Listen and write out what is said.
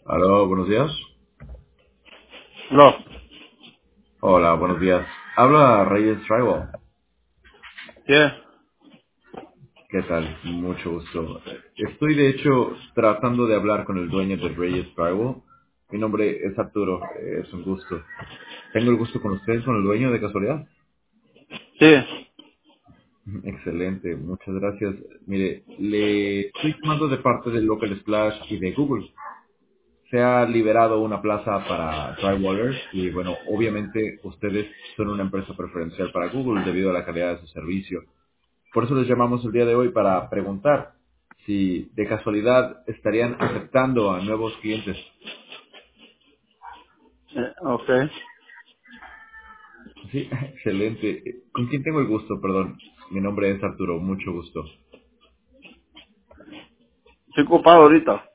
Aló, buenos días. No. Hola, buenos días. Habla Reyes Tribal. Yeah. ¿Qué tal? Mucho gusto. Estoy de hecho tratando de hablar con el dueño de Reyes Tribal. Mi nombre es Arturo, es un gusto. Tengo el gusto con usted, con el dueño de casualidad. Sí. Excelente, muchas gracias. Mire, le estoy llamando de parte de Local Splash y de Google. Se ha liberado una plaza para drywallers y bueno, obviamente ustedes son una empresa preferencial para Google debido a la calidad de su servicio. Por eso les llamamos el día de hoy para preguntar si de casualidad estarían aceptando a nuevos clientes. Ok. Sí, excelente. ¿Con quién tengo el gusto? Perdón. Mi nombre es Arturo, mucho gusto. Estoy ocupado ahorita.